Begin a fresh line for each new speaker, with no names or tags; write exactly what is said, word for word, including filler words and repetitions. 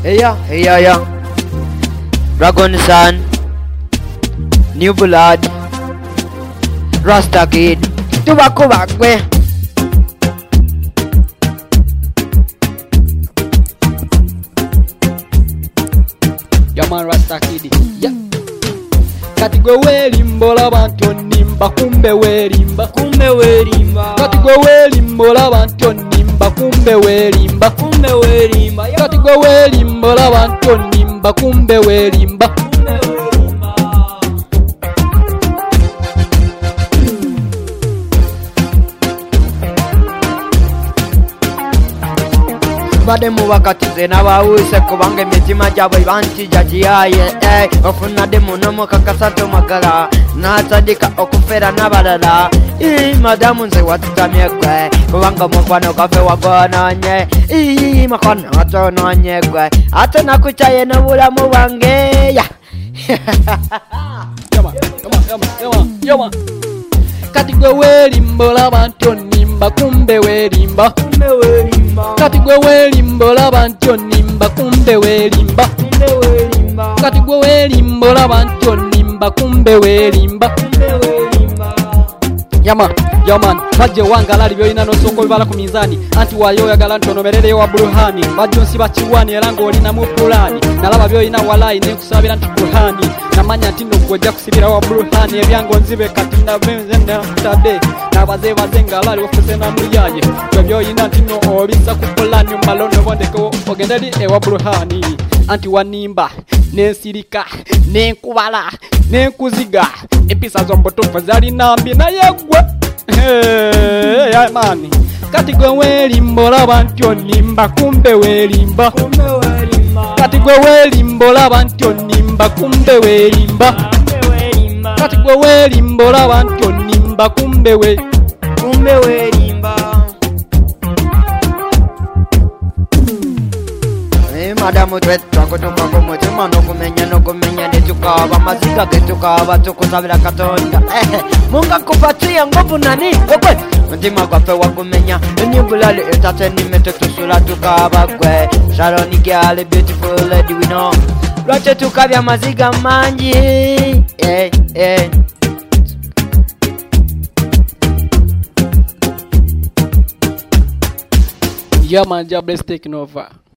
Hey yeah, hey yeah, yeah. Dragon Sun, New Blood, Rasta Kid, Tobacco Bagwe.
Yeah man, Rasta Kid. Yeah. Katigwe welimbo labantu nimba kumbe welimba
Kumbe welimba.
Katigwe welimbo labantu nimba kumbe welimba
Kumbe welimba.
Katigwe welimbo labantu nimba kumbe welimba
Bade mubakatize n'abawuse kubanga emitima gyabwe bantija giyaye eh ofuna de munomo kakasato magala natandika okufera n'abalala ii madamu nze watutamye gwe kubanga mukwano gafe wagononye ii makono atononye gwe ate nakucaye n'obulamu bwange ya
Yama, yama, yama, yama, yama. Katigwe welimbo labantu nimba kumbe welimba
kumbe welimba
Katigwe welimbo labantu nimba kumbe welimba
kumbe welimba
Katigwe welimbo labantu nimba kumbe welimba
kumbe welimba
Yama, yaman, baje wangalali byoyina nosongo bibala ku mizani anti wayo yagala ntonomerere wa Burhani baje nsiba kiwani erango olina mu pulani nalaba byoyina walai ne kusabira nti Burhani namanya nti nogojja kusibira wa Burhani ebyango nzibe kati na benze na tade nabaze bazenga alali ofuse na muyaye byoyina nti no obisa ku pulani malono bondeko ogendali e wa Burhani anti wanimba nensirika nenkubala nenkuziga empisa zombotofa zali nambi na yegwe hey ya mani katigwe welimbo labantu nimba kumbe welimba
kumbe welimba
katigwe welimbo labantu nimba kumbe welimba
kumbe welimba
katigwe welimbo labantu nimba kumbe we
kumbe welimba Madamu twetwa kutumba kumutima nokumenya nokumenya netukaba maziga getukaba tukusabira Katonda eh Mungu akupatia nguvu nani okwe mutima gwafe wakumenya New Blood etate nimete tusula tukaba gwe Sharoni girl beautiful lady we know Lwache tukabya maziga manji eh eh
Yeah man, job let's take over.